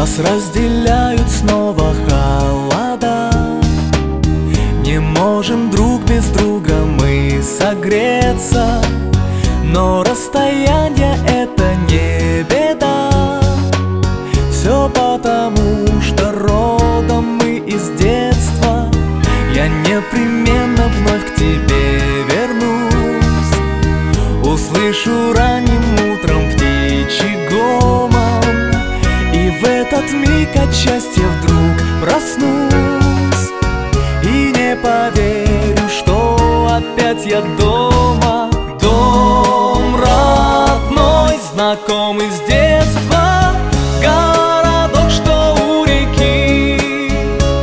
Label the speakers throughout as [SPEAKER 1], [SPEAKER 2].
[SPEAKER 1] Нас разделяют снова холода. Не можем друг без друга мы согреться, но расстояние — это не беда. Все потому, что родом мы из детства. Я непременно вновь к тебе вернусь. Услышу ранним утром птичий гомон, и в этот миг от счастья вдруг проснусь. И не поверю, что опять я дома. Дом родной, знакомый с детства, городок, что у реки.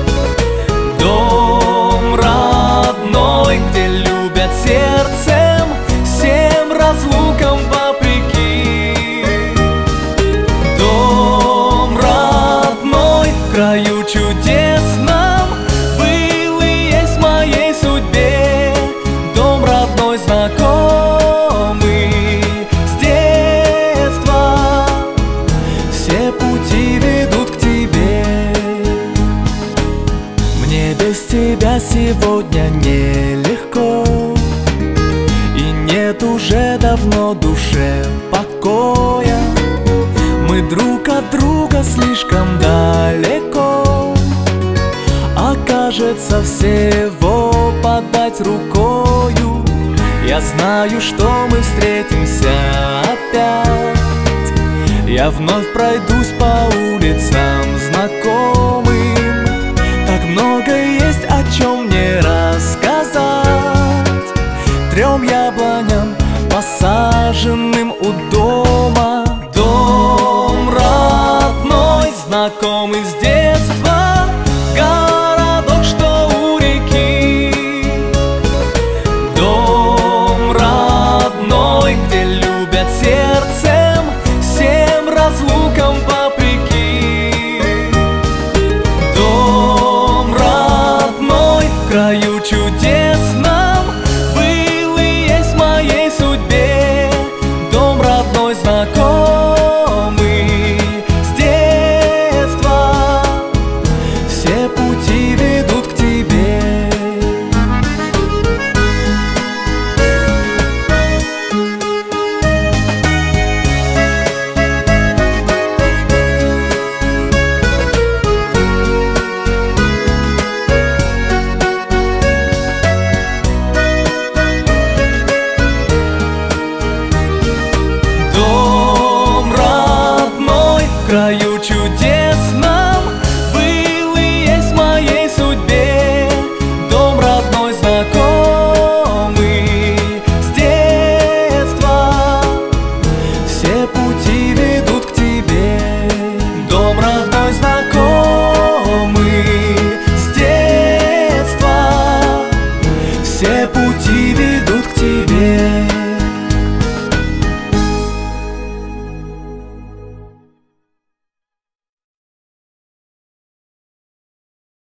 [SPEAKER 1] Дом родной, где любят сердцем, всем разлукам вопреки. Дом родной, в краю чудесном, был и есть в моей судьбе. Дом родной, знакомый с детства, все пути ведут к тебе. Мне без тебя сегодня нелегко, и нет уже давно душе покоя. Мы друг от друга слишком далеко, а кажется, всего подать рукою. Я знаю, что мы встретимся опять. Я вновь пройдусь по улицам знакомым. Так много есть, о чем мне рассказать. Трем яблоням, посаженным у дома. Дом родной, знакомый с детства, городок, что у реки. Дом родной, где любят сердцем, всем разлукам вопреки. Дом родной, в краю чудесном, был и есть в моей судьбе. Дом родной, знакомый с детства, все пути ведут к тебе. Дом родной, в краю чудесном, был и есть в моей судьбе. Дом родной, знакомый с детства, все пути ведут к тебе. Дом родной, знакомый с детства, все пути ведут